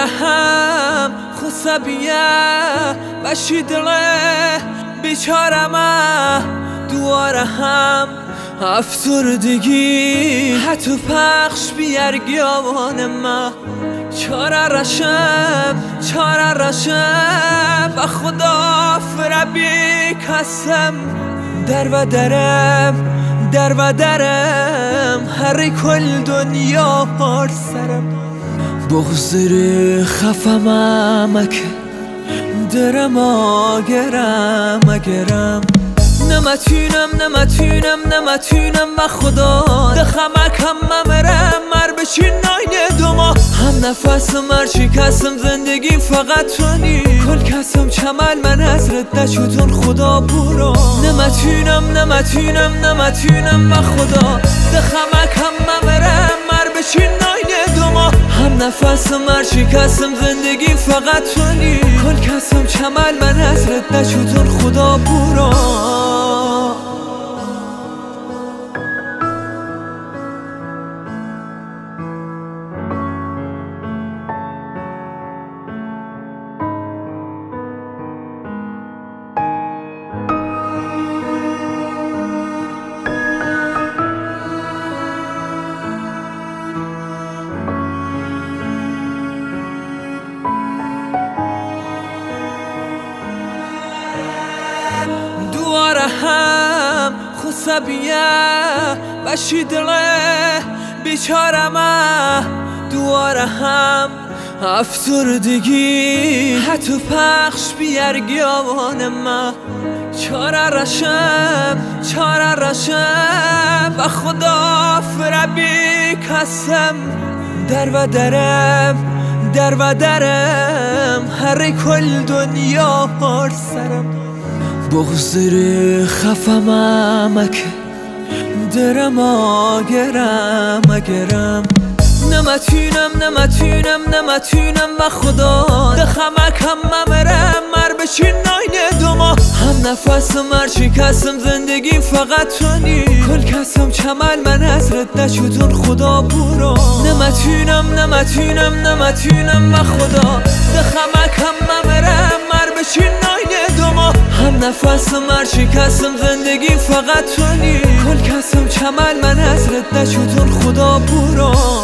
هم خسبیه بشی دله بیچارمه دواره هم افسردگی حتی پخش بیارگیاوان ما چاره رشم و خدا فربی کسم در و درم هر کل دنیا هر سرم بغزر خفم امک درم اگرم نمتونم با خدا دخمکم ممرم مر بشین ناینه دوما هم نفس مرچی کسم زندگی فقط تونی کل کسم چمل من حضرت نشدون خدا برو نمتونم با خدا دخمکم ممرم مر بشین ناینه دوما هم نفس مرچی کسم زندگی فقط تونی کل کسم چمل من حضرت نشدون خدا برو هم خسبیه بشی دله بیچارمه دواره هم افسردگی حتی پخش بیارگیاوان ما چاره رشم و خدا فربی کسم در و درم هر کل دنیا هر سرم بغزر خفم امک درم اگرم نمتونم با خدا دخمکم ممرم مر بشین ناینه دوما هم نفس مرچی کسم زندگی فقط تونی کل کسم چمل من حضرت نشدون خدا برو نمتونم با خدا دخمکم ممرم مر بشین ناینه دوما هم نفس مرچی کسم زندگی فقط تونی کل کسم چمل من حضرت نشدون خدا برو